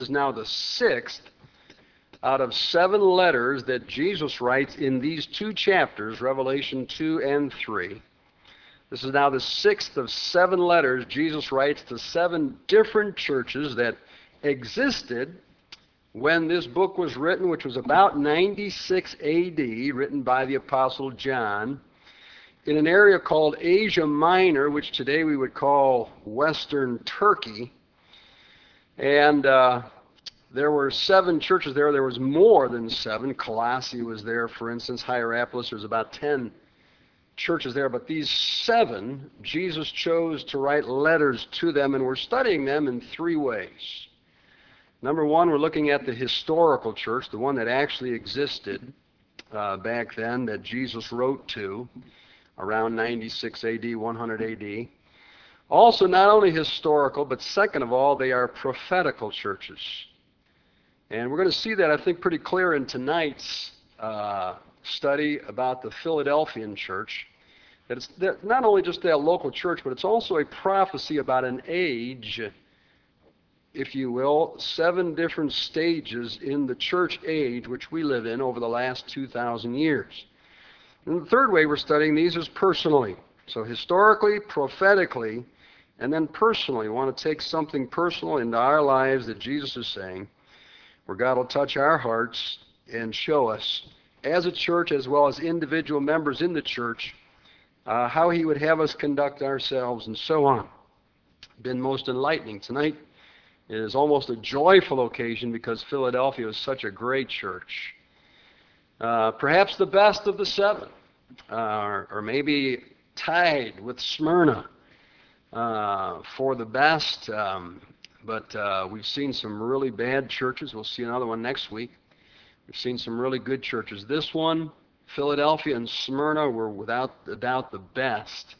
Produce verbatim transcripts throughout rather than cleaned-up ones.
is now the sixth out of seven letters that Jesus writes in these two chapters, Revelation two and three. This is now the sixth of seven letters Jesus writes to seven different churches that existed when this book was written, which was about ninety-six A D, written by the Apostle John, in an area called Asia Minor, which today we would call Western Turkey. And uh, there were seven churches there. There was more than seven. Colossae was there, for instance. Hierapolis, there's about ten churches there. But these seven, Jesus chose to write letters to them, and we're studying them in three ways. Number one, we're looking at the historical church, the one that actually existed uh, back then, that Jesus wrote to around ninety-six A D, one hundred A D. Also, not only historical, but second of all, they are prophetical churches. And we're going to see that, I think, pretty clear in tonight's uh, study about the Philadelphian church. That it's that not only just that local church, but it's also a prophecy about an age, if you will, seven different stages in the church age which we live in over the last two thousand years. And the third way we're studying these is personally. So historically, prophetically, and then personally. We want to take something personal into our lives that Jesus is saying, where God will touch our hearts and show us, as a church as well as individual members in the church, uh, how he would have us conduct ourselves and so on. Been most enlightening. Tonight it is almost a joyful occasion because Philadelphia is such a great church. Uh, perhaps the best of the seven, uh, or, or maybe tied with Smyrna uh, for the best. Um, but uh, we've seen some really bad churches. We'll see another one next week. We've seen some really good churches. This one, Philadelphia and Smyrna, were without a doubt the best.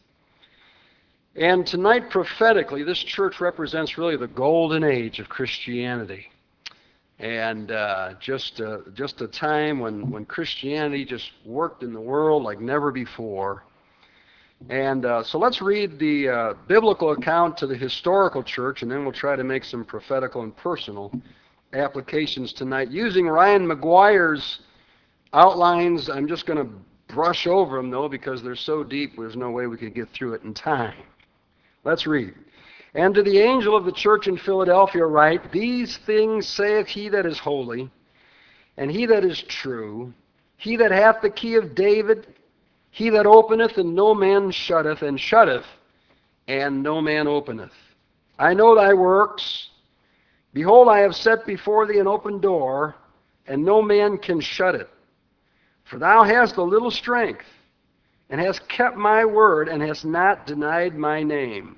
And tonight, prophetically, this church represents really the golden age of Christianity. And uh, just, uh, just a time when, when Christianity just worked in the world like never before. And uh, so let's read the uh, biblical account to the historical church, and then we'll try to make some prophetical and personal applications tonight. Using Ryan McGuire's outlines, I'm just going to brush over them, though, because they're so deep, there's no way we could get through it in time. Let's read. And to the angel of the church in Philadelphia write, These things saith he that is holy, and he that is true, he that hath the key of David, he that openeth, and no man shutteth, and shutteth, and no man openeth. I know thy works. Behold, I have set before thee an open door, and no man can shut it. For thou hast a little strength, and hast kept my word, and hast not denied my name.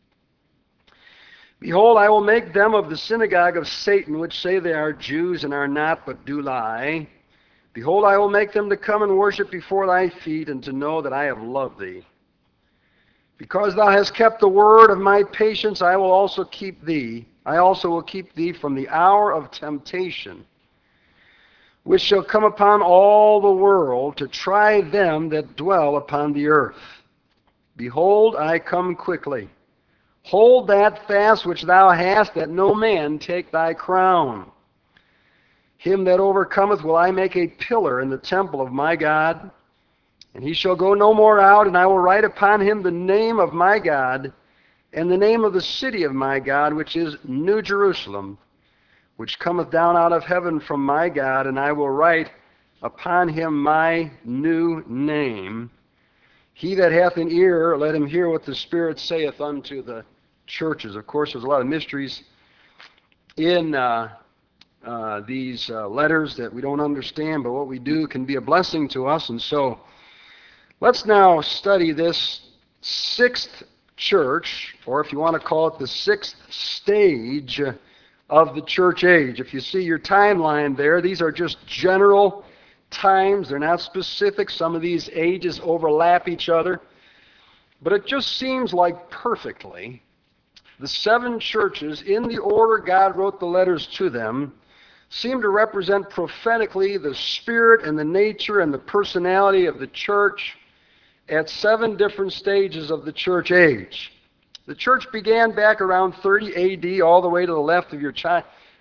Behold, I will make them of the synagogue of Satan, which say they are Jews, and are not, but do lie. Behold, I will make them to come and worship before thy feet, and to know that I have loved thee. Because thou hast kept the word of my patience, I will also keep thee. I also will keep thee from the hour of temptation, which shall come upon all the world, to try them that dwell upon the earth. Behold, I come quickly. Hold that fast which thou hast, that no man take thy crown. Him that overcometh will I make a pillar in the temple of my God, and he shall go no more out, and I will write upon him the name of my God, and the name of the city of my God, which is New Jerusalem, which cometh down out of heaven from my God, and I will write upon him my new name. He that hath an ear, let him hear what the Spirit saith unto the churches. Of course, there's a lot of mysteries in uh, uh, these uh, letters that we don't understand, but what we do can be a blessing to us. And so let's now study this sixth church, or if you want to call it the sixth stage of the church age. If you see your timeline there, these are just general times. They're not specific. Some of these ages overlap each other. But it just seems like perfectly the seven churches, in the order God wrote the letters to them, seem to represent prophetically the spirit and the nature and the personality of the church at seven different stages of the church age. The church began back around thirty A D, all the way to the left of your chi-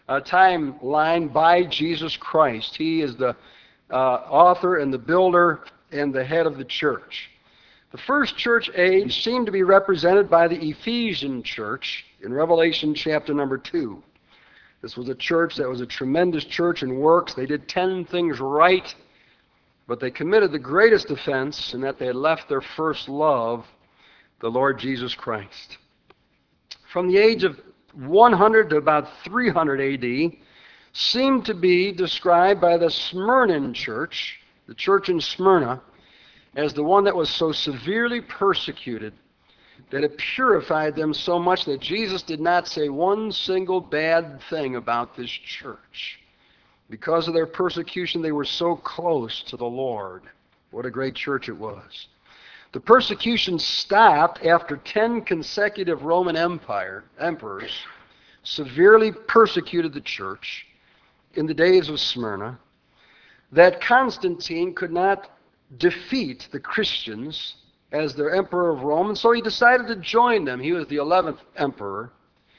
uh, timeline by Jesus Christ. He is the uh, author and the builder and the head of the church. The first church age seemed to be represented by the Ephesian church in Revelation chapter number two. This was a church that was a tremendous church in works. They did ten things right, but they committed the greatest offense in that they had left their first love, the Lord Jesus Christ. From the age of one hundred to about three hundred A D seemed to be described by the Smyrna church, the church in Smyrna, as the one that was so severely persecuted that it purified them so much that Jesus did not say one single bad thing about this church. Because of their persecution, they were so close to the Lord. What a great church it was. The persecution stopped after ten consecutive Roman Empire emperors severely persecuted the church in the days of Smyrna, that Constantine could not defeat the Christians as their emperor of Rome, and so he decided to join them. He was the eleventh emperor.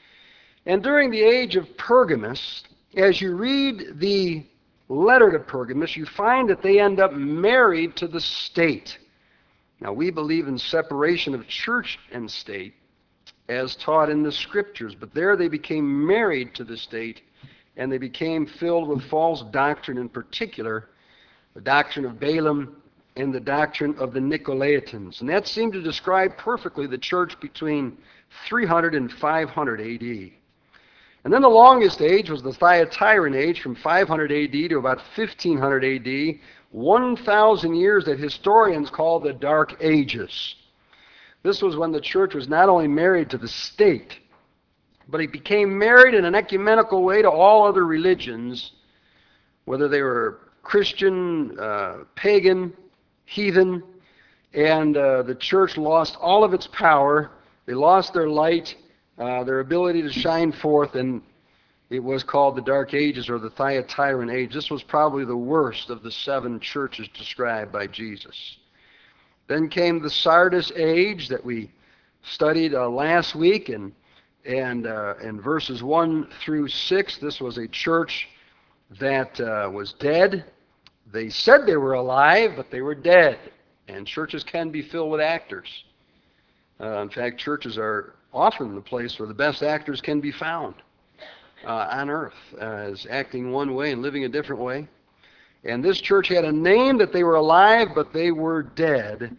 And during the age of Pergamus, as you read the letter to Pergamus, you find that they end up married to the state. Now, we believe in separation of church and state as taught in the scriptures, but there they became married to the state, and they became filled with false doctrine, in particular the doctrine of Balaam and the doctrine of the Nicolaitans. And that seemed to describe perfectly the church between three hundred and five hundred A D. And then the longest age was the Thyatiran age from five hundred A D to about fifteen hundred A D, one thousand years that historians call the Dark Ages. This was when the church was not only married to the state, but it became married in an ecumenical way to all other religions, whether they were Christian, uh, pagan, heathen, and uh, the church lost all of its power. They lost their light, uh, their ability to shine forth, and it was called the Dark Ages or the Thyatiran age. This was probably the worst of the seven churches described by Jesus. Then came the Sardis age that we studied uh, last week, and and uh, in verses one through six, this was a church that uh, was dead. They said they were alive, but they were dead. And churches can be filled with actors. Uh, in fact, churches are often the place where the best actors can be found uh, on earth, uh, as acting one way and living a different way. And this church had a name that they were alive, but they were dead.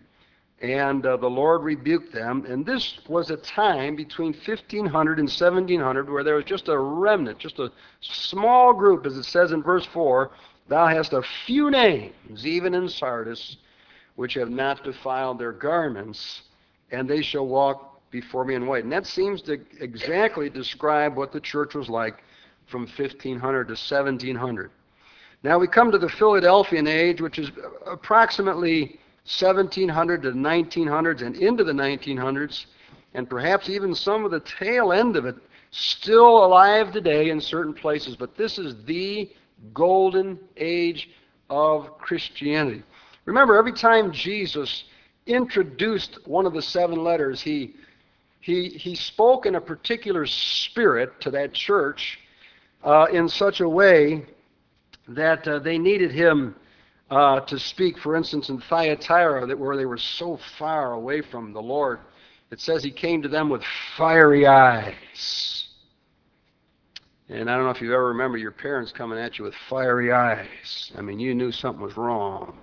And uh, the Lord rebuked them. And this was a time between fifteen hundred and seventeen hundred where there was just a remnant, just a small group, as it says in verse four, "Thou hast a few names, even in Sardis, which have not defiled their garments, and they shall walk before me in white." And that seems to exactly describe what the church was like from fifteen hundred to seventeen hundred. Now we come to the Philadelphian age, which is approximately seventeen hundred to nineteen hundreds and into the nineteen hundreds, and perhaps even some of the tail end of it still alive today in certain places. But this is the golden age of Christianity. Remember, every time Jesus introduced one of the seven letters, he he he spoke in a particular spirit to that church uh, in such a way that uh, they needed him uh, to speak. For instance, in Thyatira, that where they were so far away from the Lord, it says he came to them with fiery eyes. And I don't know if you ever remember your parents coming at you with fiery eyes. I mean, you knew something was wrong.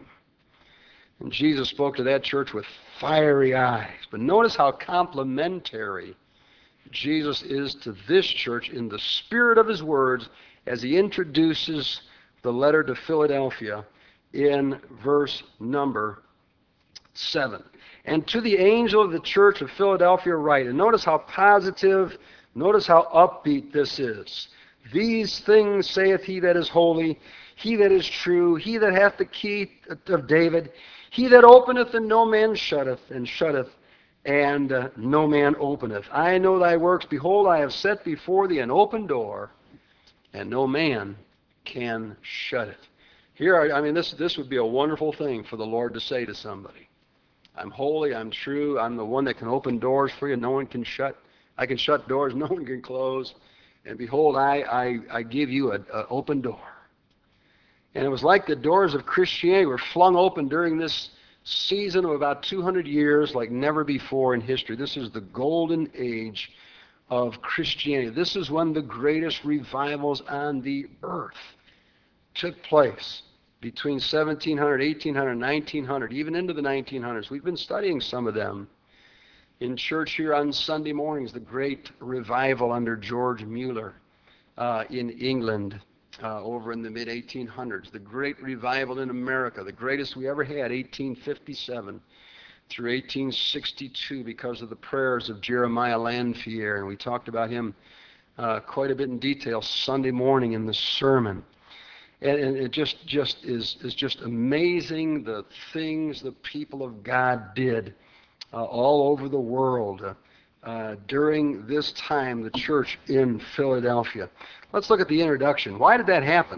And Jesus spoke to that church with fiery eyes. But notice how complimentary Jesus is to this church in the spirit of his words as he introduces the letter to Philadelphia in verse number seven. "And to the angel of the church of Philadelphia write," and notice how positive, notice how upbeat this is. "These things saith he that is holy, he that is true, he that hath the key of David, he that openeth and no man shutteth, and shutteth and uh, no man openeth. I know thy works. Behold, I have set before thee an open door, and no man can shut it." Here, I mean, this this would be a wonderful thing for the Lord to say to somebody. I'm holy, I'm true, I'm the one that can open doors for you, no one can shut. I can shut doors, no one can close. And behold, I, I, I give you an open door. And it was like the doors of Christianity were flung open during this season of about two hundred years like never before in history. This is the golden age of Christianity. This is when the greatest revivals on the earth took place between seventeen hundred, eighteen hundred, nineteen hundred, even into the nineteen hundreds. We've been studying some of them in church here on Sunday mornings, the great revival under George Mueller uh, in England. Uh, over in the mid eighteen hundreds, the great revival in America, the greatest we ever had, eighteen fifty-seven through eighteen sixty-two, because of the prayers of Jeremiah Lanphier, and we talked about him uh, quite a bit in detail Sunday morning in the sermon. And, and it just just is is just amazing the things the people of God did uh, all over the world uh, uh, during this time, the church in Philadelphia. Let's look at the introduction. Why did that happen?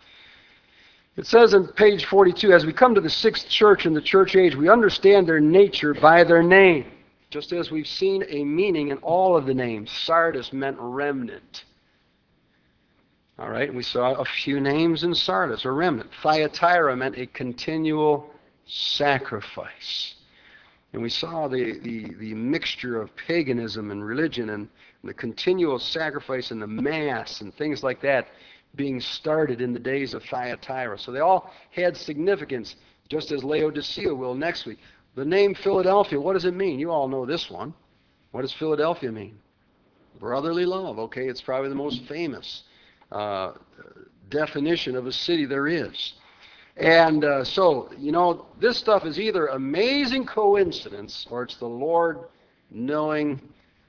It says on page forty-two, as we come to the sixth church in the church age, we understand their nature by their name, just as we've seen a meaning in all of the names. Sardis meant remnant. All right, and we saw a few names in Sardis, a remnant. Thyatira meant a continual sacrifice. And we saw the, the, the mixture of paganism and religion and the continual sacrifice and the Mass and things like that being started in the days of Thyatira. So they all had significance, just as Laodicea will next week. The name Philadelphia, what does it mean? You all know this one. What does Philadelphia mean? Brotherly love. Okay, it's probably the most famous uh, definition of a city there is. And uh, so, you know, this stuff is either amazing coincidence or it's the Lord knowing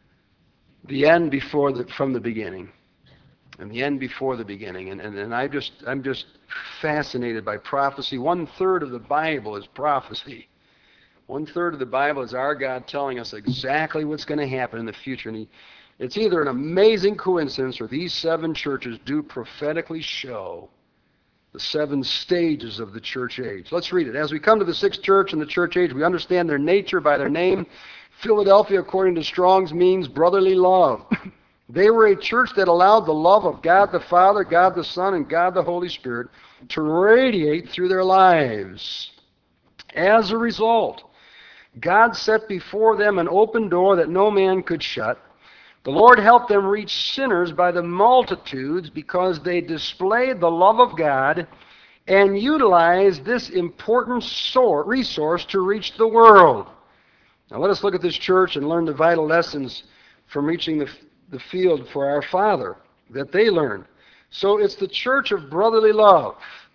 the end before the, from the beginning. And the end before the beginning. And, and, and I just, I'm just fascinated by prophecy. One third of the Bible is prophecy. One third of the Bible is our God telling us exactly what's going to happen in the future. And he, it's either an amazing coincidence or these seven churches do prophetically show the seven stages of the church age. Let's read it. As we come to the sixth church in the church age, we understand their nature by their name. Philadelphia, according to Strong's, means brotherly love. They were a church that allowed the love of God the Father, God the Son, and God the Holy Spirit to radiate through their lives. As a result, God set before them an open door that no man could shut. The Lord helped them reach sinners by the multitudes because they displayed the love of God and utilized this important resource to reach the world. Now let us look at this church and learn the vital lessons from reaching the, the field for our Father that they learned. So it's the church of brotherly love.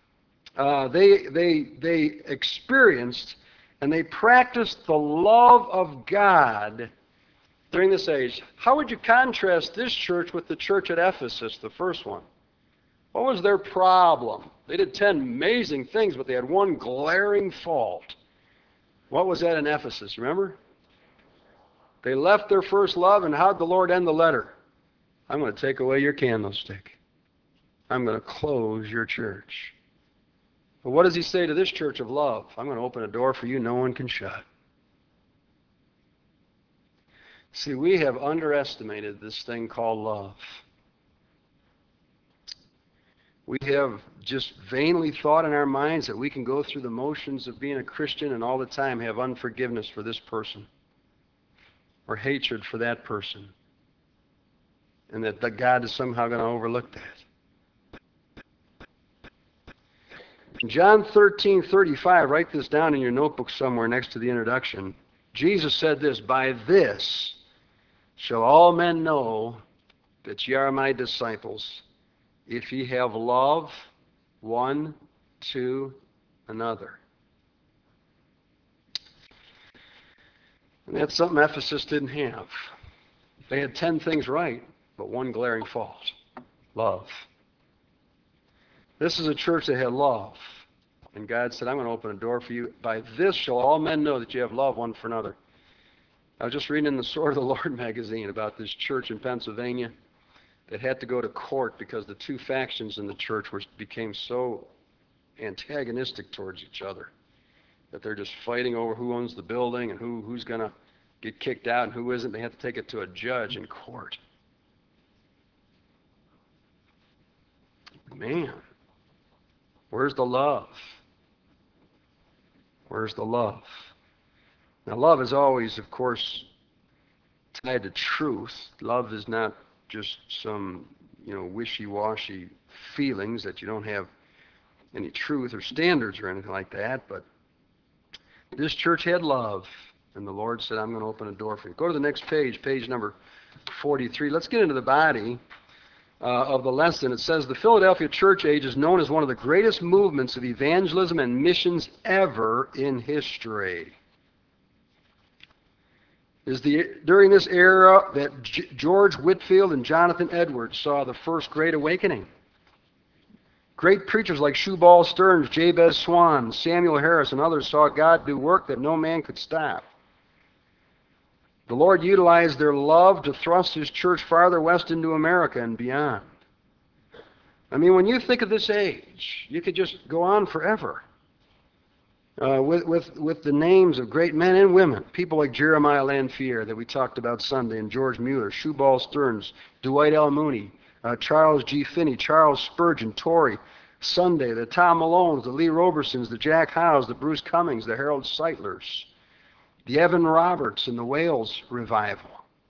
Uh, they, they, they experienced and they practiced the love of God during this age. How would you contrast this church with the church at Ephesus, the first one? What was their problem? They did ten amazing things, but they had one glaring fault. What was that in Ephesus, remember? They left their first love, and how did the Lord end the letter? I'm going to take away your candlestick. I'm going to close your church. But what does he say to this church of love? I'm going to open a door for you no one can shut. See, we have underestimated this thing called love. We have just vainly thought in our minds that we can go through the motions of being a Christian and all the time have unforgiveness for this person or hatred for that person, and that God is somehow going to overlook that. In John thirteen thirty-five, write this down in your notebook somewhere next to the introduction. Jesus said this, "By this shall all men know that ye are my disciples, if ye have love one to another." And that's something Ephesus didn't have. They had ten things right, but one glaring fault: love. This is a church that had love. And God said, I'm going to open a door for you. By this shall all men know that you have love one for another. I was just reading in the Sword of the Lord magazine about this church in Pennsylvania that had to go to court because the two factions in the church were, became so antagonistic towards each other that they're just fighting over who owns the building and who, who's going to get kicked out and who isn't. They have to take it to a judge in court. Man, where's the love? Where's the love? Now, love is always, of course, tied to truth. Love is not just some, you know, wishy-washy feelings that you don't have any truth or standards or anything like that. But this church had love, and the Lord said, I'm going to open a door for you. Go to the next page, page number forty-three. Let's get into the body uh, of the lesson. It says, the Philadelphia church age is known as one of the greatest movements of evangelism and missions ever in history. Is the during this era that G- George Whitefield and Jonathan Edwards saw the first Great Awakening. Great preachers like Shubal Stearns, Jabez Swan, Samuel Harris, and others saw God do work that no man could stop. The Lord utilized their love to thrust His church farther west into America and beyond. I mean, when you think of this age, you could just go on forever. Uh, with, with, with the names of great men and women, people like Jeremiah Lanphier that we talked about Sunday, and George Mueller, Shubal Stearns, Dwight L. Mooney, uh, Charles G. Finney, Charles Spurgeon, Torrey Sunday, the Tom Malones, the Lee Robersons, the Jack Howes, the Bruce Cummings, the Harold Seitlers, the Evan Roberts in the Wales revival,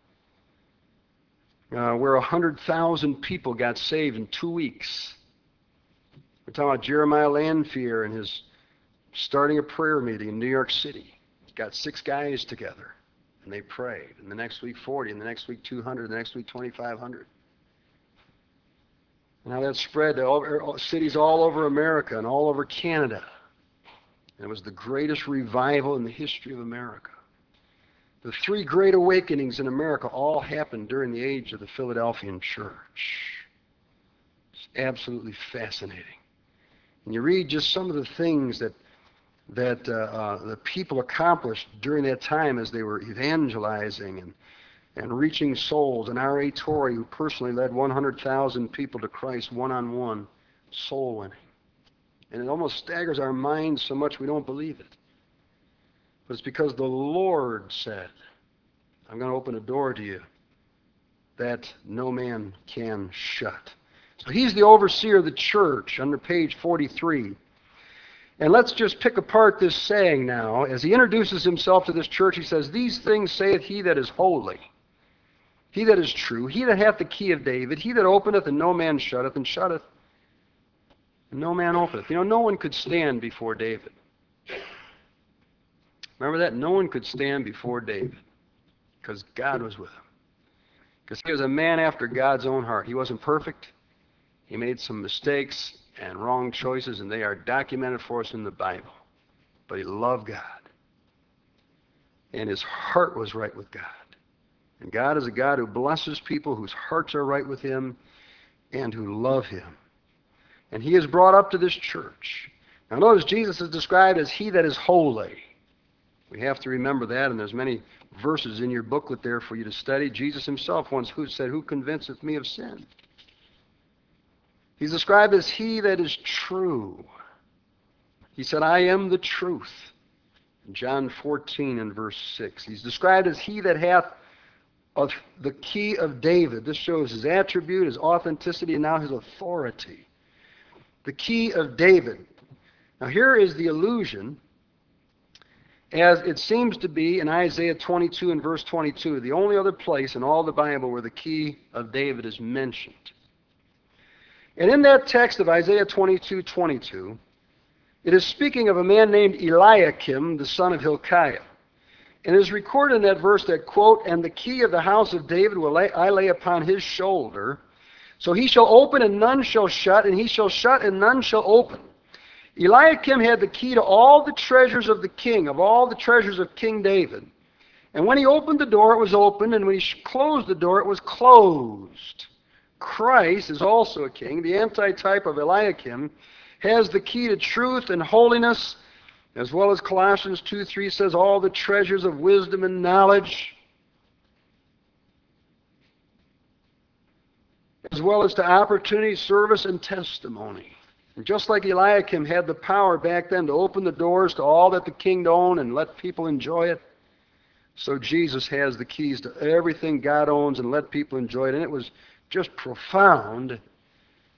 uh, where one hundred thousand people got saved in two weeks. We're talking about Jeremiah Lanphier and his starting a prayer meeting in New York City. Got six guys together, and they prayed. And the next week, forty. And the next week, two hundred. And the next week, twenty-five hundred. And how that spread to all, cities all over America and all over Canada. And it was the greatest revival in the history of America. The three great awakenings in America all happened during the age of the Philadelphian church. It's absolutely fascinating. And you read just some of the things that that uh, uh, the people accomplished during that time as they were evangelizing and, and reaching souls. And R A Torrey, who personally led one hundred thousand people to Christ one-on-one, soul winning. And it almost staggers our minds so much we don't believe it. But it's because the Lord said, I'm going to open a door to you that no man can shut. So he's the overseer of the church under page forty-three. And let's just pick apart this saying now. As he introduces himself to this church, he says, these things saith he that is holy, he that is true, he that hath the key of David, he that openeth and no man shutteth, and shutteth and no man openeth. You know, no one could stand before David. Remember that? No one could stand before David because God was with him. Because he was a man after God's own heart. He wasn't perfect. He made some mistakes and wrong choices, and they are documented for us in the Bible. But he loved God. And his heart was right with God. And God is a God who blesses people whose hearts are right with him and who love him. And he is brought up to this church. Now notice Jesus is described as he that is holy. We have to remember that, and there's many verses in your booklet there for you to study. Jesus himself once who said, who convinceth me of sin? He's described as he that is true. He said, I am the truth. In John fourteen and verse six. He's described as he that hath of the key of David. This shows his attribute, his authenticity, and now his authority. The key of David. Now here is the allusion, as it seems to be in Isaiah twenty-two and verse twenty-two, the only other place in all the Bible where the key of David is mentioned. And in that text of Isaiah twenty-two twenty-two, it is speaking of a man named Eliakim, the son of Hilkiah. And it is recorded in that verse that, quote, and the key of the house of David will lay, I lay upon his shoulder. So he shall open and none shall shut, and he shall shut and none shall open. Eliakim had the key to all the treasures of the king, of all the treasures of King David. And when he opened the door, it was open, and when he closed the door, it was closed. Christ is also a king. The antitype of Eliakim has the key to truth and holiness, as well as Colossians two three says, all the treasures of wisdom and knowledge, as well as to opportunity, service, and testimony. And just like Eliakim had the power back then to open the doors to all that the king owned and let people enjoy it, so Jesus has the keys to everything God owns and let people enjoy it. And it was just profound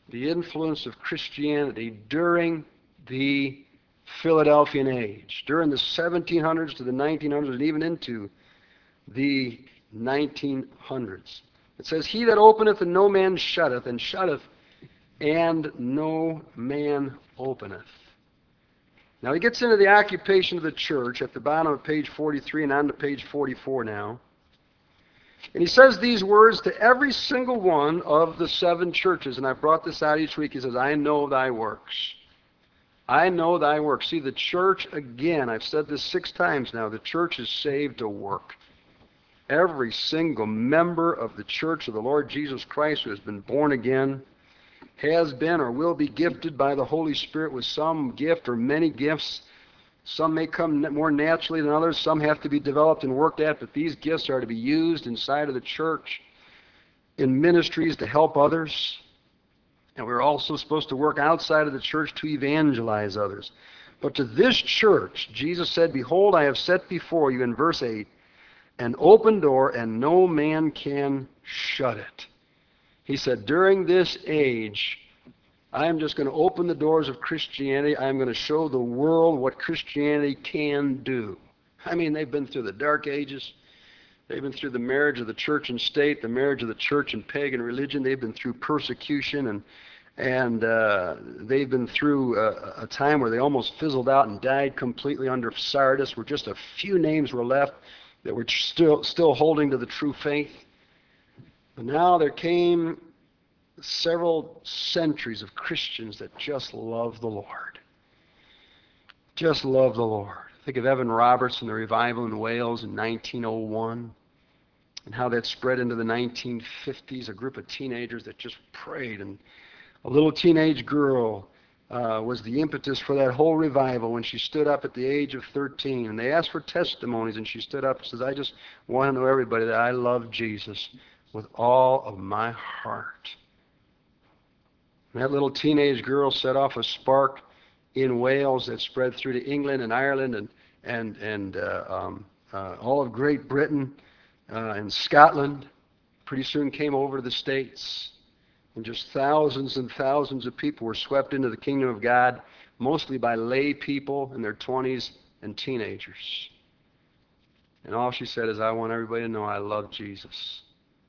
the influence of Christianity during the Philadelphian age, during the seventeen hundreds to the nineteen hundreds, and even into the nineteen hundreds. It says, "He that openeth and no man shutteth, and shutteth and no man openeth." Now he gets into the occupation of the church at the bottom of page forty-three and on to page forty-four now. And he says these words to every single one of the seven churches. And I've brought this out each week. He says, "I know thy works. I know thy works." See, the church, again, I've said this six times now, the church is saved to work. Every single member of the church of the Lord Jesus Christ who has been born again has been or will be gifted by the Holy Spirit with some gift or many gifts. Some may come more naturally than others. Some have to be developed and worked at, but these gifts are to be used inside of the church in ministries to help others. And we're also supposed to work outside of the church to evangelize others. But to this church, Jesus said, "Behold, I have set before you," in verse eight, "an open door, and no man can shut it." He said, during this age, I'm just going to open the doors of Christianity. I'm going to show the world what Christianity can do. I mean, they've been through the dark ages. They've been through the marriage of the church and state, the marriage of the church and pagan religion. They've been through persecution, and and uh, they've been through a, a time where they almost fizzled out and died completely under Sardis, where just a few names were left that were still still holding to the true faith. But now there came several centuries of Christians that just love the Lord. Just love the Lord. Think of Evan Roberts and the revival in Wales in nineteen oh one, and how that spread into the nineteen fifties, a group of teenagers that just prayed, and a little teenage girl uh, was the impetus for that whole revival when she stood up at the age of thirteen. And they asked for testimonies, and she stood up and says, "I just want to know everybody that I love Jesus with all of my heart." And that little teenage girl set off a spark in Wales that spread through to England and Ireland and and and uh, um, uh, all of Great Britain uh, and Scotland. Pretty soon came over to the States. And just thousands and thousands of people were swept into the kingdom of God, mostly by lay people in their twenties and teenagers. And all she said is, "I want everybody to know I love Jesus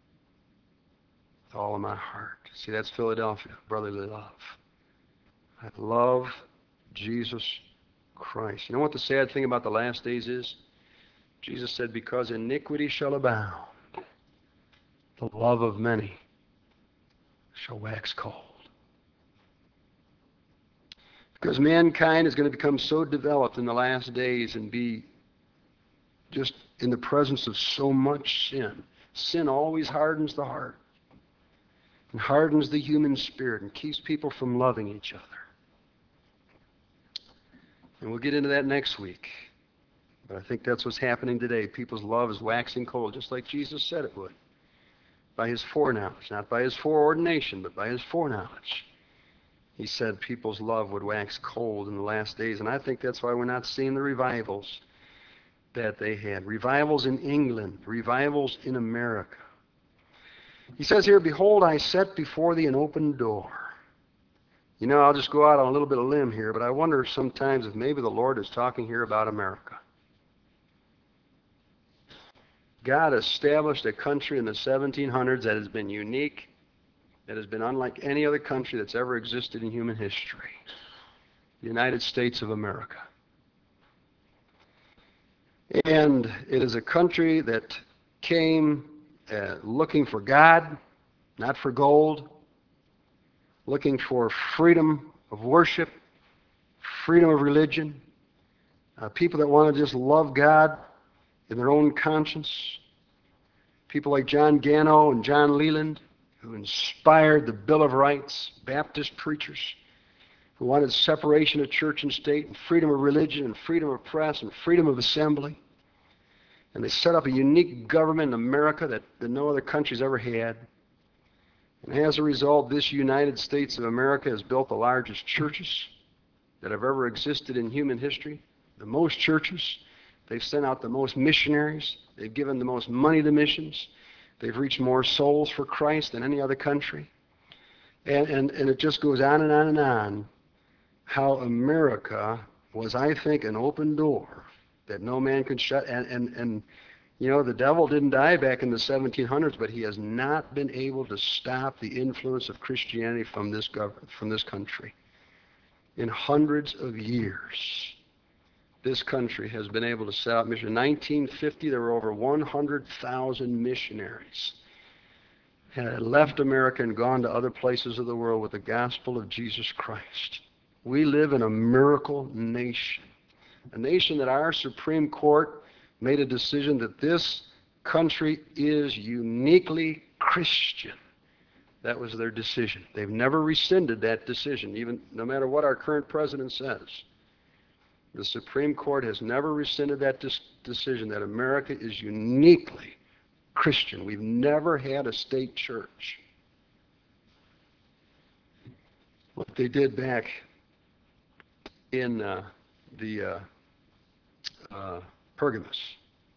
with all of my heart." See, that's Philadelphia, brotherly love. I love Jesus Christ. You know what the sad thing about the last days is? Jesus said, "Because iniquity shall abound, the love of many shall wax cold." Because mankind is going to become so developed in the last days and be just in the presence of so much sin. Sin always hardens the heart and hardens the human spirit and keeps people from loving each other. And we'll get into that next week. But I think that's what's happening today. People's love is waxing cold, just like Jesus said it would. By his foreknowledge, not by his foreordination, but by his foreknowledge. He said people's love would wax cold in the last days. And I think that's why we're not seeing the revivals that they had. Revivals in England, revivals in America. He says here, "Behold, I set before thee an open door." You know, I'll just go out on a little bit of limb here, but I wonder sometimes if maybe the Lord is talking here about America. God established a country in the seventeen hundreds that has been unique, that has been unlike any other country that's ever existed in human history. The United States of America. And it is a country that came uh, looking for God, not for gold, looking for freedom of worship, freedom of religion, uh, people that want to just love God in their own conscience. People like John Gano and John Leland, who inspired the Bill of Rights, Baptist preachers, who wanted separation of church and state and freedom of religion and freedom of press and freedom of assembly. And they set up a unique government in America that, that no other country's ever had. And as a result, this United States of America has built the largest churches that have ever existed in human history, the most churches. They've sent out the most missionaries. They've given the most money to missions. They've reached more souls for Christ than any other country. And, and, and it just goes on and on and on, how America was, I think, an open door that no man could shut. And, and, and you know, the devil didn't die back in the seventeen hundreds, but he has not been able to stop the influence of Christianity from this gov- from this country. In hundreds of years, this country has been able to set out mission. In nineteen fifty, there were over one hundred thousand missionaries had left America and gone to other places of the world with the gospel of Jesus Christ. We live in a miracle nation, a nation that our Supreme Court made a decision that this country is uniquely Christian. That was their decision. They've never rescinded that decision, even no matter what our current president says. The Supreme Court has never rescinded that dis- decision that America is uniquely Christian. We've never had a state church. What they did back in uh, the uh, uh, Pergamus.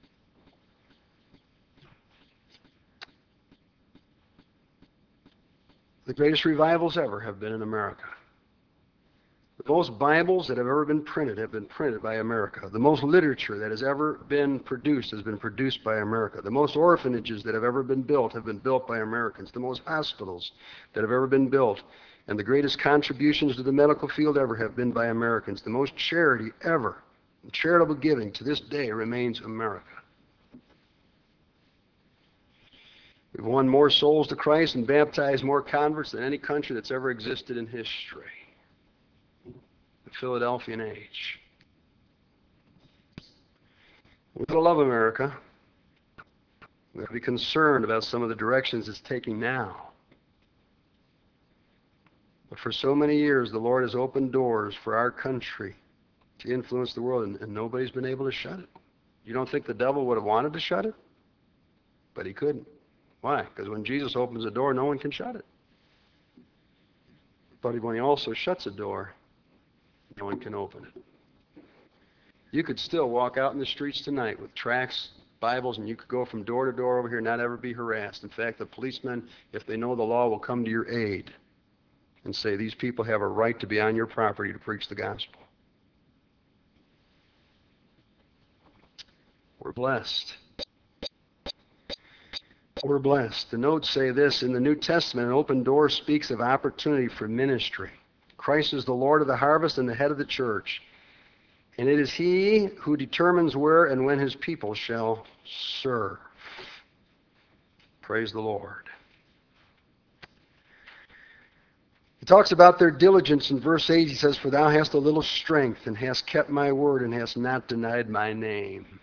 The greatest revivals ever have been in America. The most Bibles that have ever been printed have been printed by America. The most literature that has ever been produced has been produced by America. The most orphanages that have ever been built have been built by Americans. The most hospitals that have ever been built and the greatest contributions to the medical field ever have been by Americans. The most charity ever, charitable giving to this day remains America. We've won more souls to Christ and baptized more converts than any country that's ever existed in history. The Philadelphian age. We gotta love America. We gotta be concerned about some of the directions it's taking now. But for so many years, the Lord has opened doors for our country to influence the world, and, and nobody's been able to shut it. You don't think the devil would have wanted to shut it? But he couldn't. Why? Because when Jesus opens a door, no one can shut it. But when he also shuts a door, no one can open it. You could still walk out in the streets tonight with tracts, Bibles, and you could go from door to door over here and not ever be harassed. In fact, the policemen, if they know the law, will come to your aid and say, these people have a right to be on your property to preach the gospel. We're blessed. We're blessed. The notes say this, in the New Testament, an open door speaks of opportunity for ministry. Christ is the Lord of the harvest and the head of the church. And it is he who determines where and when his people shall serve. Praise the Lord. He talks about their diligence in verse eight. He says, for thou hast a little strength and hast kept my word and hast not denied my name.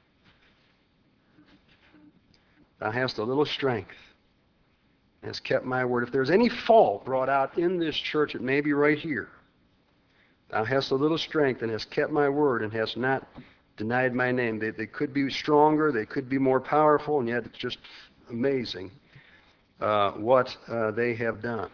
Thou hast a little strength and hast kept my word. If there's any fault brought out in this church, it may be right here. Thou hast a little strength and hast kept my word and hast not denied my name. They, they could be stronger, they could be more powerful, and yet it's just amazing uh, what uh, they have done.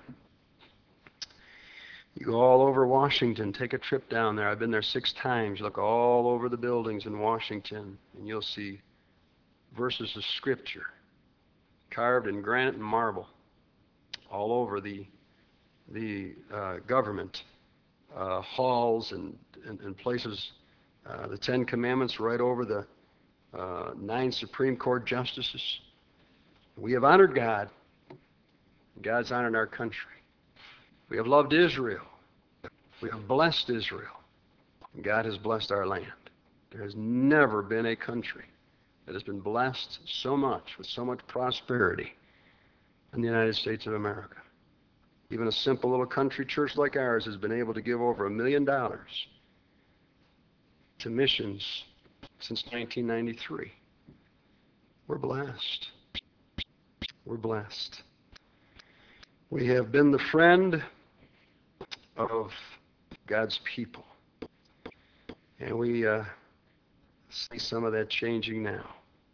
You go all over Washington, take a trip down there. I've been there six times. Look all over the buildings in Washington, and you'll see verses of Scripture carved in granite and marble all over the, the uh, government. Uh, halls and, and, and places, uh, the Ten Commandments right over the uh, nine Supreme Court justices. We have honored God. God's honored our country. We have loved Israel. We have blessed Israel. And God has blessed our land. There has never been a country that has been blessed so much with so much prosperity in the United States of America. Even a simple little country church like ours has been able to give over a million dollars to missions since nineteen ninety-three. We're blessed. We're blessed. We have been the friend of God's people. And we uh, see some of that changing now.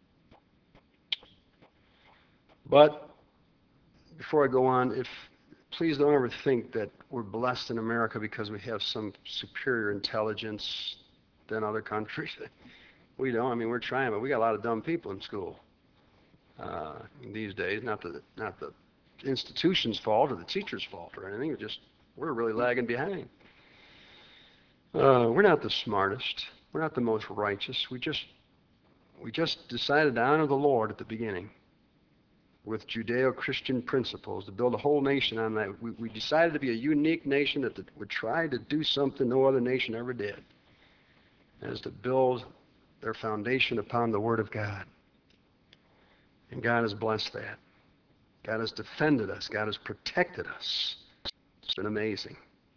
But before I go on, if please don't ever think that we're blessed in America because we have some superior intelligence than other countries. We don't. I mean, we're trying, but we got a lot of dumb people in school uh, these days. Not the not the institution's fault or the teacher's fault or anything. It's just we're really lagging behind. Uh, we're not the smartest. We're not the most righteous. We just we just decided to honor the Lord at the beginning with Judeo-Christian principles, to build a whole nation on that. We, we decided to be a unique nation that would try to do something no other nation ever did, as to build their foundation upon the Word of God. And God has blessed that. God has defended us. God has protected us. It's been amazing.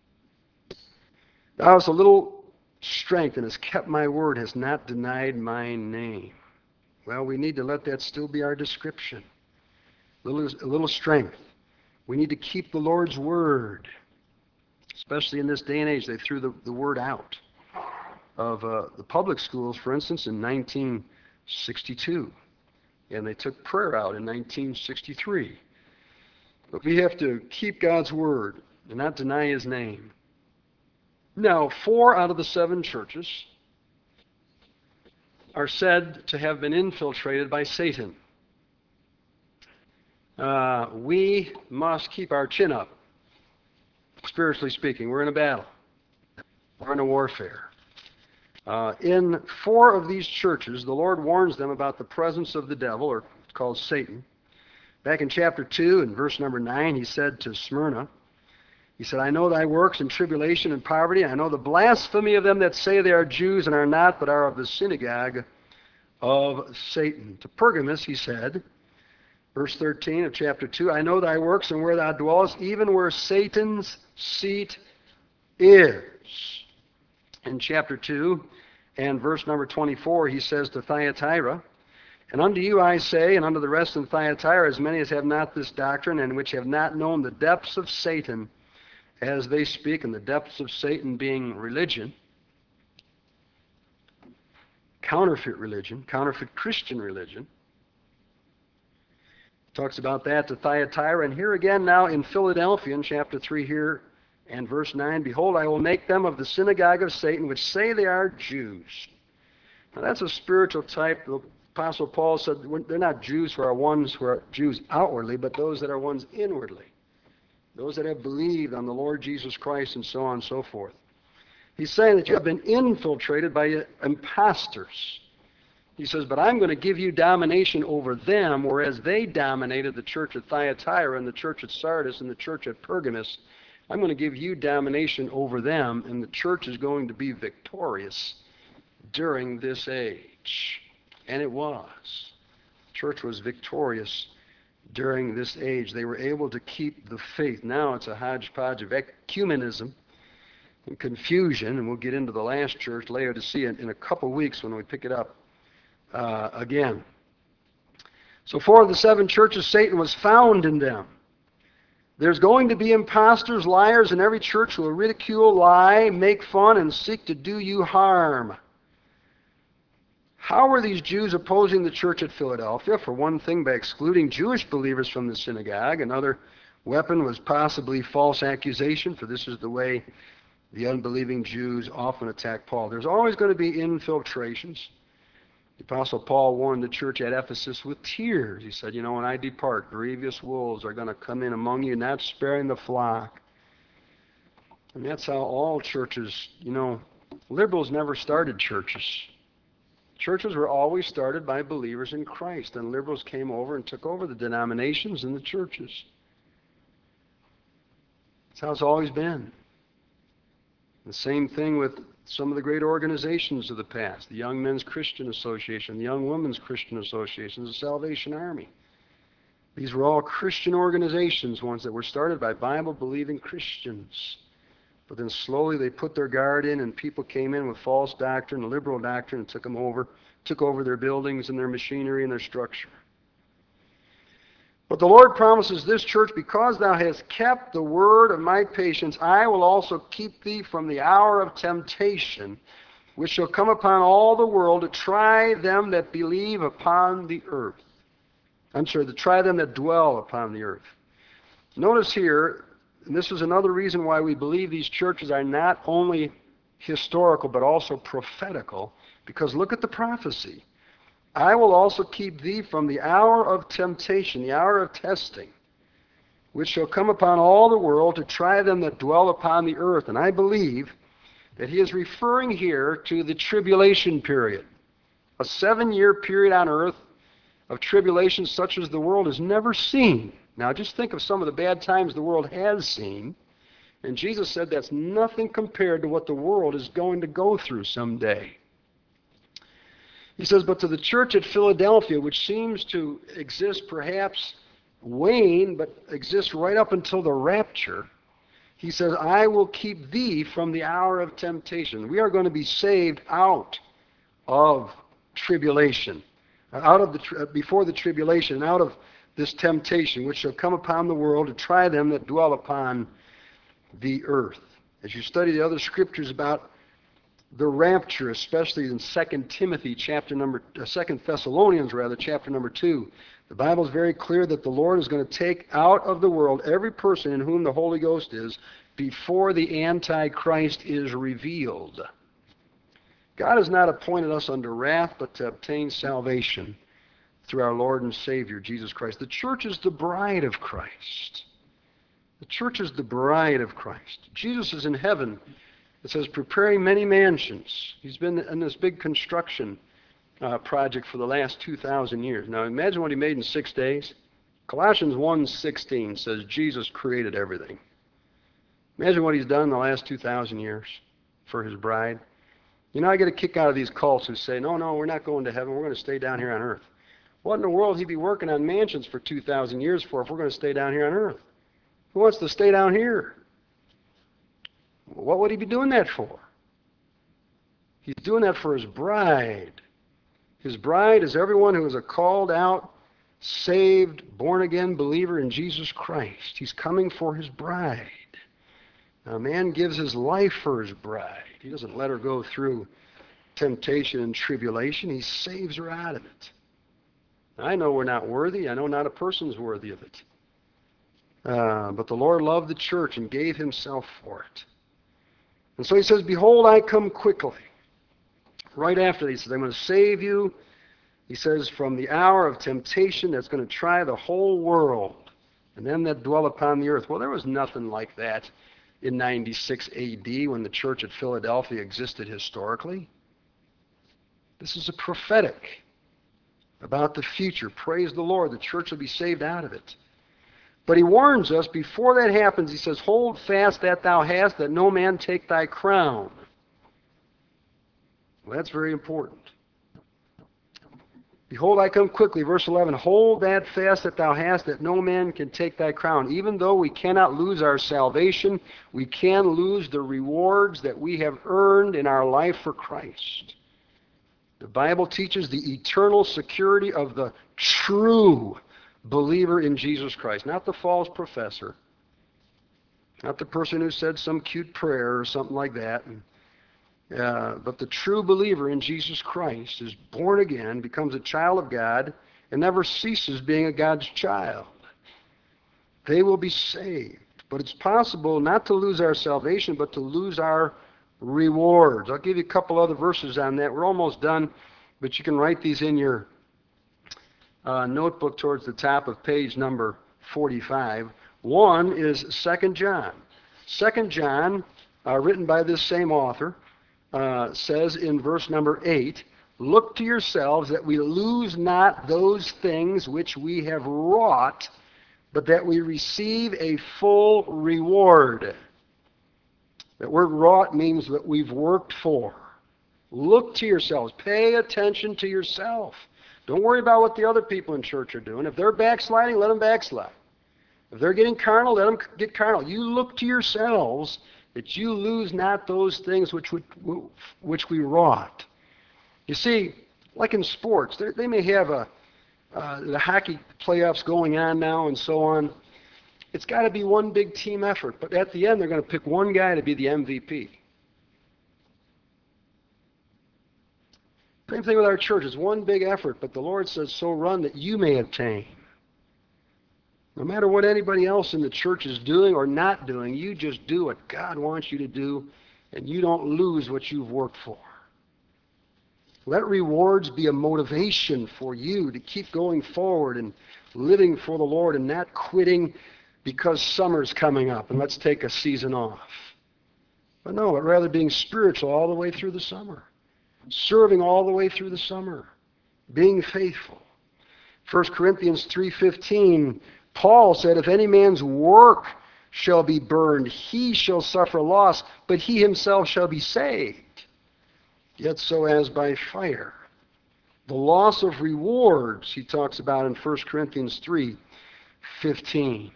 Thou hast a little strength and has kept my word, has not denied my name. Well, we need to let that still be our description. A little, a little strength. We need to keep the Lord's word. Especially in this day and age, they threw the, the word out of uh, the public schools, for instance, in nineteen sixty-two. And they took prayer out in nineteen sixty-three. But we have to keep God's word and not deny his name. Now, four out of the seven churches are said to have been infiltrated by Satan. Uh, we must keep our chin up, spiritually speaking. We're in a battle. We're in a warfare. Uh, in four of these churches, the Lord warns them about the presence of the devil, or called Satan. Back in chapter two, in verse number nine, he said to Smyrna, he said, I know thy works and tribulation and poverty. I know the blasphemy of them that say they are Jews and are not, but are of the synagogue of Satan. To Pergamos, he said, verse thirteen of chapter two, I know thy works and where thou dwellest, even where Satan's seat is. In chapter two and verse number twenty-four, he says to Thyatira, and unto you I say, and unto the rest in Thyatira, as many as have not this doctrine, and which have not known the depths of Satan, as they speak, and the depths of Satan being religion, counterfeit religion, counterfeit Christian religion. Talks about that to Thyatira, and here again now in Philadelphia, in chapter three here, and verse nine, behold, I will make them of the synagogue of Satan, which say they are Jews. Now that's a spiritual type. The Apostle Paul said they're not Jews who are ones who are Jews outwardly, but those that are ones inwardly. Those that have believed on the Lord Jesus Christ and so on and so forth. He's saying that you have been infiltrated by impostors. He says, but I'm going to give you domination over them, whereas they dominated the church at Thyatira and the church at Sardis and the church at Pergamos. I'm going to give you domination over them, and the church is going to be victorious during this age. And it was. The church was victorious during this age. They were able to keep the faith. Now it's a hodgepodge of ecumenism and confusion, and we'll get into the last church, Laodicea, in a couple weeks when we pick it up uh, again. So four of the seven churches, Satan was found in them. There's going to be impostors, liars in every church who will ridicule, lie, make fun, and seek to do you harm. How were these Jews opposing the church at Philadelphia? For one thing, by excluding Jewish believers from the synagogue. Another weapon was possibly false accusation, for this is the way the unbelieving Jews often attack Paul. There's always going to be infiltrations. The Apostle Paul warned the church at Ephesus with tears. He said, you know, when I depart, grievous wolves are going to come in among you, not sparing the flock. And that's how all churches, you know, liberals never started churches. Churches were always started by believers in Christ, and liberals came over and took over the denominations and the churches. That's how it's always been. The same thing with some of the great organizations of the past, the Young Men's Christian Association, the Young Women's Christian Association, the Salvation Army. These were all Christian organizations, ones that were started by Bible-believing Christians. But then slowly they put their guard in, and people came in with false doctrine, liberal doctrine, and took them over, took over their buildings and their machinery and their structure. But the Lord promises this church, because thou hast kept the word of my patience, I will also keep thee from the hour of temptation, which shall come upon all the world to try them that believe upon the earth. I'm sorry, to try them that dwell upon the earth. Notice here, and this is another reason why we believe these churches are not only historical but also prophetical, because look at the prophecy. I will also keep thee from the hour of temptation, the hour of testing. which shall come upon all the world to try them that dwell upon the earth. And I believe that he is referring here to the tribulation period, a seven-year period on earth of tribulation such as the world has never seen. Now just think of some of the bad times the world has seen, and Jesus said that's nothing compared to what the world is going to go through someday. He says, but to the church at Philadelphia, which seems to exist perhaps wane, but exists right up until the rapture, he says, I will keep thee from the hour of temptation. We are going to be saved out of tribulation, out of the before the tribulation, out of this temptation, which shall come upon the world to try them that dwell upon the earth. As you study the other scriptures about the rapture, especially in Second Timothy chapter number, uh, Second Thessalonians rather, chapter number two, the Bible is very clear that the Lord is going to take out of the world every person in whom the Holy Ghost is before the Antichrist is revealed. God has not appointed us under wrath, but to obtain salvation through our Lord and Savior, Jesus Christ. The church is the bride of Christ. The church is the bride of Christ. Jesus is in heaven. It says, preparing many mansions. He's been in this big construction uh, project for the last two thousand years. Now imagine what he made in six days. Colossians one sixteen says Jesus created everything. Imagine what he's done in the last two thousand years for his bride. You know, I get a kick out of these cults who say, no, no, we're not going to heaven. We're going to stay down here on earth. What in the world he'd be working on mansions for two thousand years for if we're going to stay down here on earth? Who wants to stay down here? What would he be doing that for? He's doing that for his bride. His bride is everyone who is a called out, saved, born-again believer in Jesus Christ. He's coming for his bride. Now, a man gives his life for his bride. He doesn't let her go through temptation and tribulation. He saves her out of it. I know we're not worthy. I know not a person's worthy of it. Uh, but the Lord loved the church and gave himself for it. And so he says, behold, I come quickly. Right after that, he says, I'm going to save you. He says, from the hour of temptation that's going to try the whole world, and them that dwell upon the earth. Well, there was nothing like that in ninety-six A D when the church at Philadelphia existed historically. This is a prophetic about the future. Praise the Lord. The church will be saved out of it. But he warns us, before that happens, he says, hold fast that thou hast, that no man take thy crown. Well, that's very important. Behold, I come quickly, verse eleven, hold that fast that thou hast, that no man can take thy crown. Even though we cannot lose our salvation, we can lose the rewards that we have earned in our life for Christ. The Bible teaches the eternal security of the true believer in Jesus Christ, not the false professor, not the person who said some cute prayer or something like that. Uh, but the true believer in Jesus Christ is born again, becomes a child of God, and never ceases being a God's child. They will be saved. But it's possible not to lose our salvation, but to lose our rewards. I'll give you a couple other verses on that. We're almost done, but you can write these in your uh, notebook towards the top of page number forty-five. One is Second John. Second John, uh, written by this same author, uh, says in verse number eight, look to yourselves that we lose not those things which we have wrought, but that we receive a full reward. That word wrought means that we've worked for. Look to yourselves. Pay attention to yourself. Don't worry about what the other people in church are doing. If they're backsliding, let them backslide. If they're getting carnal, let them get carnal. You look to yourselves that you lose not those things which we, which we wrought. You see, like in sports, they may have a uh, the hockey playoffs going on now and so on. It's got to be one big team effort, but at the end they're going to pick one guy to be the M V P. Same thing with our church. It's one big effort, but the Lord says, so run that you may obtain. No matter what anybody else in the church is doing or not doing, you just do what God wants you to do, and you don't lose what you've worked for. Let rewards be a motivation for you to keep going forward and living for the Lord and not quitting because summer's coming up and let's take a season off. But no, but rather being spiritual all the way through the summer, serving all the way through the summer, being faithful. First Corinthians three fifteen, Paul said, if any man's work shall be burned, he shall suffer loss, but he himself shall be saved, yet so as by fire. The loss of rewards, he talks about in First Corinthians three fifteen.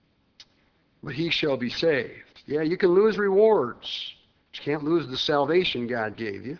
But he shall be saved. Yeah, you can lose rewards, but you can't lose the salvation God gave you.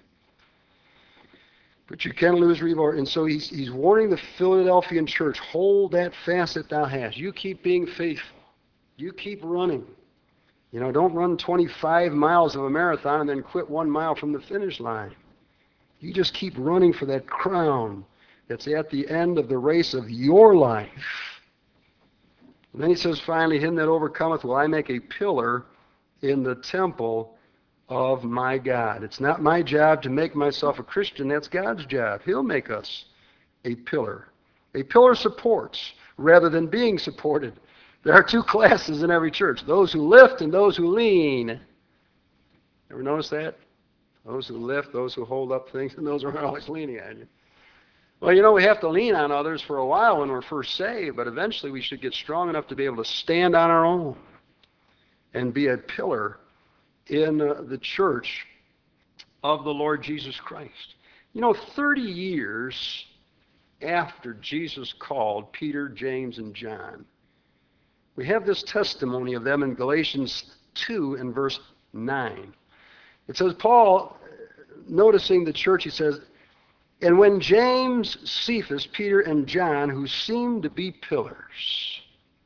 But you can lose reward. And so he's, he's warning the Philadelphian church, hold that fast that thou hast. You keep being faithful. You keep running. You know, don't run twenty-five miles of a marathon and then quit one mile from the finish line. You just keep running for that crown that's at the end of the race of your life. And then he says, finally, him that overcometh will I make a pillar in the temple of my God. It's not my job to make myself a Christian. That's God's job. He'll make us a pillar. A pillar supports rather than being supported. There are two classes in every church, those who lift and those who lean. Ever notice that? Those who lift, those who hold up things, and those who are always leaning on you. Well, you know, we have to lean on others for a while when we're first saved, but eventually we should get strong enough to be able to stand on our own and be a pillar in uh, the church of the Lord Jesus Christ. You know, thirty years after Jesus called Peter, James, and John, we have this testimony of them in Galatians two and verse nine. It says, Paul, noticing the church, he says, and when James, Cephas, Peter, and John, who seemed to be pillars,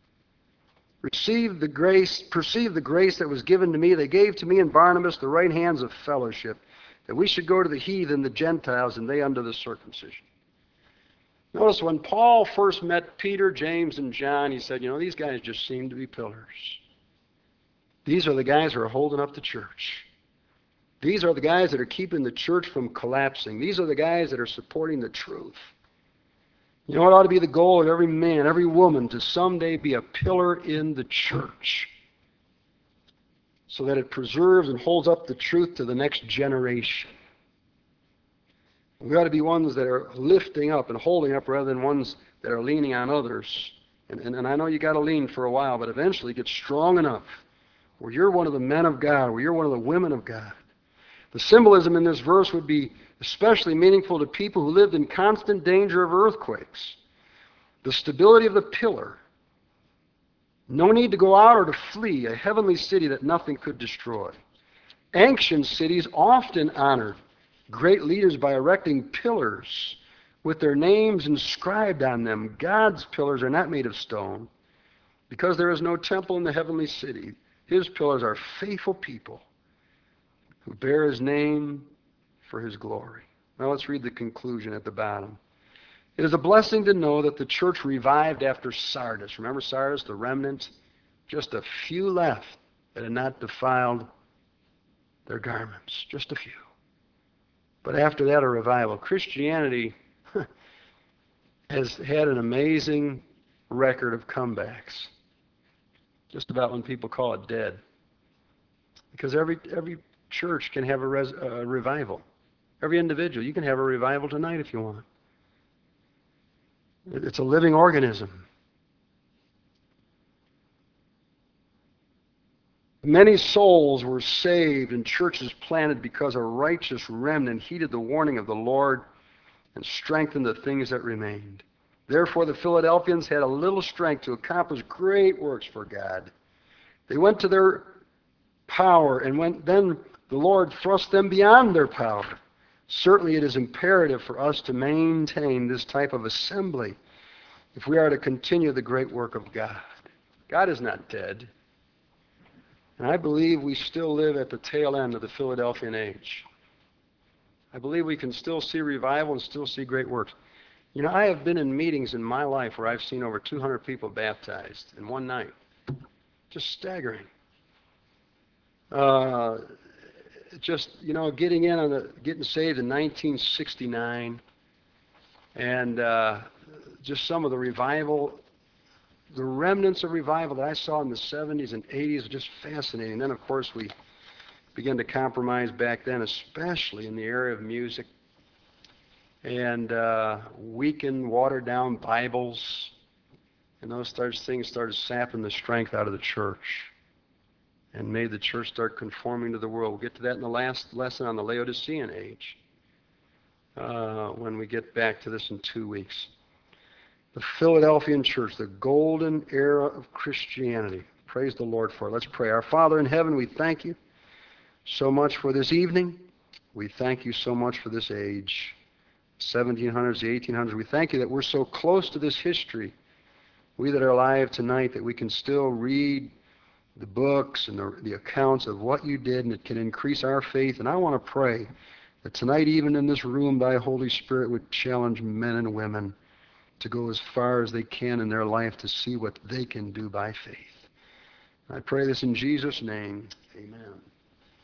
received the grace, perceived the grace that was given to me, they gave to me and Barnabas the right hands of fellowship, that we should go to the heathen, the Gentiles, and they unto the circumcision. Notice when Paul first met Peter, James, and John, he said, you know, these guys just seem to be pillars. These are the guys who are holding up the church. These are the guys that are keeping the church from collapsing. These are the guys that are supporting the truth. You know what ought to be the goal of every man, every woman, to someday be a pillar in the church so that it preserves and holds up the truth to the next generation. We ought to be ones that are lifting up and holding up rather than ones that are leaning on others. And, and, and I know you got to lean for a while, but eventually get strong enough where you're one of the men of God, where you're one of the women of God. The symbolism in this verse would be especially meaningful to people who lived in constant danger of earthquakes. The stability of the pillar. No need to go out or to flee, a heavenly city that nothing could destroy. Ancient cities often honored great leaders by erecting pillars with their names inscribed on them. God's pillars are not made of stone because there is no temple in the heavenly city. His pillars are faithful people who bear his name for his glory. Now let's read the conclusion at the bottom. It is a blessing to know that the church revived after Sardis. Remember Sardis, the remnant? Just a few left that had not defiled their garments. Just a few. But after that, a revival. Christianity has had an amazing record of comebacks. Just about when people call it dead. Because every every church can have a, res, a revival. Every individual. You can have a revival tonight if you want. It's a living organism. Many souls were saved and churches planted because a righteous remnant heeded the warning of the Lord and strengthened the things that remained. Therefore, the Philadelphians had a little strength to accomplish great works for God. They went to their power, and when, then the Lord thrust them beyond their power. Certainly, it is imperative for us to maintain this type of assembly if we are to continue the great work of God. God is not dead. And I believe we still live at the tail end of the Philadelphian age. I believe we can still see revival and still see great works. You know, I have been in meetings in my life where I've seen over two hundred people baptized in one night. Just staggering. Uh, just, you know, getting in on the, getting saved in nineteen sixty-nine, and uh, just some of the revival the remnants of revival that I saw in the seventies and eighties are just fascinating. Then, of course, we began to compromise back then, especially in the area of music, and uh, weakened, watered down Bibles, and those starts, things started sapping the strength out of the church and made the church start conforming to the world. We'll get to that in the last lesson on the Laodicean age uh, when we get back to this in two weeks. The Philadelphian church, the golden era of Christianity. Praise the Lord for it. Let's pray. Our Father in heaven, we thank you so much for this evening. We thank you so much for this age, seventeen hundreds, the eighteen hundreds. We thank you that we're so close to this history, we that are alive tonight, that we can still read the books and the, the accounts of what you did, and it can increase our faith. And I want to pray that tonight, even in this room, thy Holy Spirit would challenge men and women to go as far as they can in their life to see what they can do by faith. I pray this in Jesus' name. Amen.